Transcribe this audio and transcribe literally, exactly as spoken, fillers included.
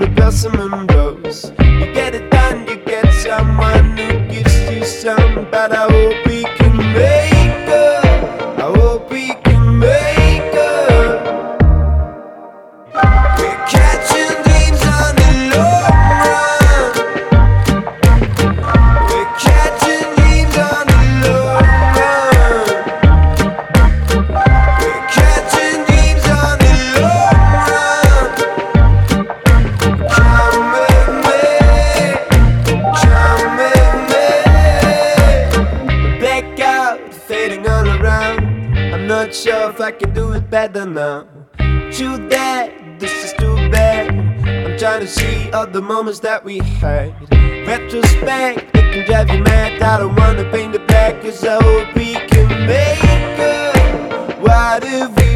the blossom and rose. You get it done, you get someone who gives you some. But I hope we can make up, I hope we can make up. We're catching dreams on the long run. We're catching dreams on the long run. We're catching dreams on the long run. Come with me, come with me. Blackout fading all around. I'm not sure if I can do it better now. True that, this is too bad. I'm trying to see all the moments that we had. Retrospect, it can drive you mad. I don't wanna paint it black, cause I hope we can make it. What if we